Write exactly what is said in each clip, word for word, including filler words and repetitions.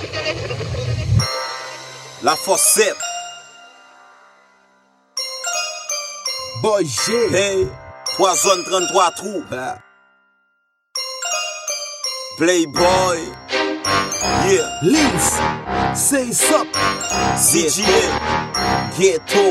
La Fossette. Boy G. Hey, trois zones trente-trois trous. Playboy. Yeah. Links. Say sup. Z G A. Ghetto.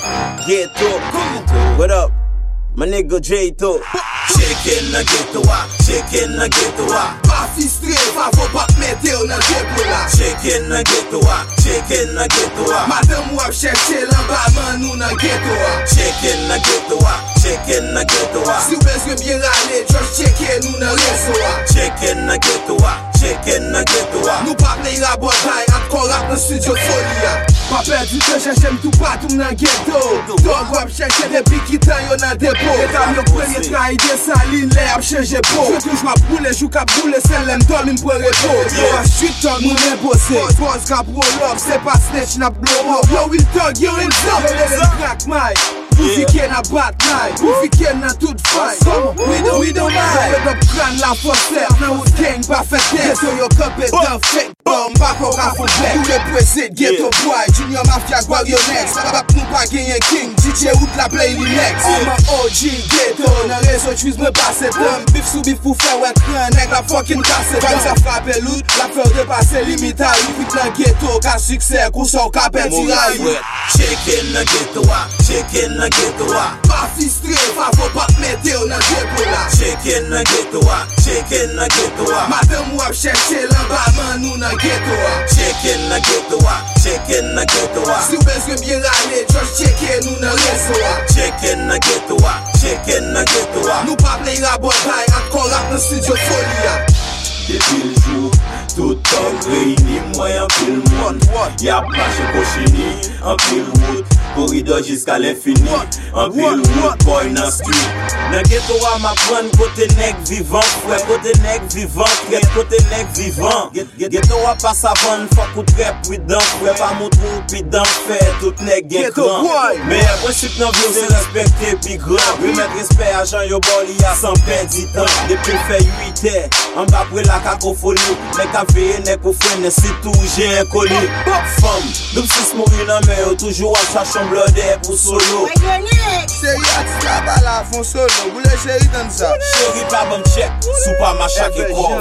Ghetto. What up? My nigga J-To. Chicken na ghetto wa, chicken na ghetto wa. Pa fistre, fa fo pa mette ou nan depo la. Chicken na ghetto wa, chicken na ghetto wa. Madame wap cherche lamba man nou nan ghetto wa. Chicken na ghetto wa, chicken na ghetto wa. Si ou bezwe bien rale, just checke nou nan reso wa. Chicken na ghetto wa, chicken na ghetto wa. Nou pa play la botay, at kon rap nan studio folia. Pa perdu te cherche tout partout nan ghetto. Dog wap cherche depi ki tan yo nan depo. Etam yo premye trai de saline, le ap chanje po. Je touj ma boule, jou ka boule, sen lem dol min pou repo. Yo a street talk, moun e bosse. Boss ka roll up, se pa snitch na blow up. Yo will talk, yo will talk. Yo let them crack my. Pou fike na bat night, pou fike na tout fight. We don't, we don't mind. Yo dop kran la Fossette, nan ou gang pa fete. Ghetto yo kope de fake bomb, bako ka fon black. Tout le preset, ghetto boy, junior mafia Guario next. Rap nou pa genye king, D J out la play li next. I'm a O G ghetto, nan reso chwiz me pase tem. Bif sou bif pou fè wet kran, nèg la fucking kase tem. Sa frappe lout, la fèr de pase limita. Yifit nan ghetto, ka suksè, kousan ka pè tirayi. Chicken na ghetto wa, chicken na ghetto wa. Pa fistre, fa fo pa mette ou nan depo la. Chicken na ghetto wa, chicken na ghetto wa. Madame wap cherche lamba man nou nan ghetto wa. Chicken na ghetto wa, chicken na ghetto wa. Si ou bezwe bien rale, just checke nou nan reso wa. Chicken na ghetto wa, chicken na ghetto wa. Nou pa play la botay, at kon rap nan studio folia. Depuis le jour, tout homme réuni, moi en pile monde. Y'a marché cochini, en pile route, corridor jusqu'à l'infini. En pile route, boy dans street. Nan ghetto wa ma pran côté nèg vivant, frère, côté nèg vivant, frère, côté nèg vivant. Ghetto wa pas savane, fuck ou très prudent, frère, pas motrou pidant, fait tout nèg ghetto. Mais principe nan vie c'est respecter puis grand. Remettre respect à Jean yo boli a sans perdre du temps. Depuis fait huit heures, en bas après la cacophonie, les cafés nèg ou freine si tout j'ai inconnu. Femme, double six mourir nan mais yo toujours à sa chambre d'air pour solo. Chéri artiste la bala fon solo, boule chéri dans ça. Chéri pas bon check, sous pas ma chaque corps.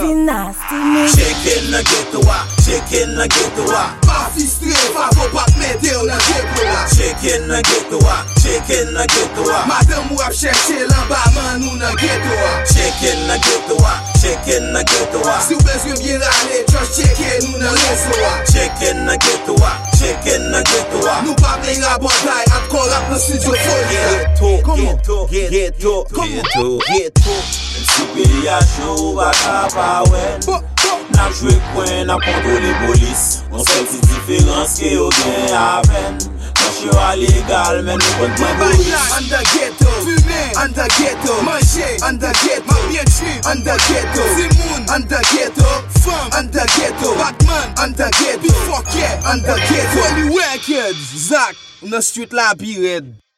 Chicken na ghetto wa, chicken na ghetto wa. Pa fistre, fa fo pa mette ou nan depo la. Chicken na ghetto wa, chicken na ghetto wa. Madame wap cherche lamba man nou nan ghetto wa. Chicken na ghetto wa, chicken na ghetto wa. Si ou bezwe bien rale, just checke nou nan reso wa. Chicken na ghetto wa, chicken na ghetto wa. Nou pa play la botay, at kon rap nan studio folia. Ghetto, ghetto, ghetto, ghetto. Si pays a chaud, va pa wen. N'a joué coin, n'a contrôlé police. On sait si différence que yo gen aven. Quand yo a légal, mais nous compte pas police. Under ghetto, fumer, under ghetto, manger, under ghetto, bien tuer, under ghetto, Zimoun, under ghetto, femme, under ghetto, Batman, under ghetto, fuck yeah, under ghetto. Tony Records, Zach, on the street la pirate.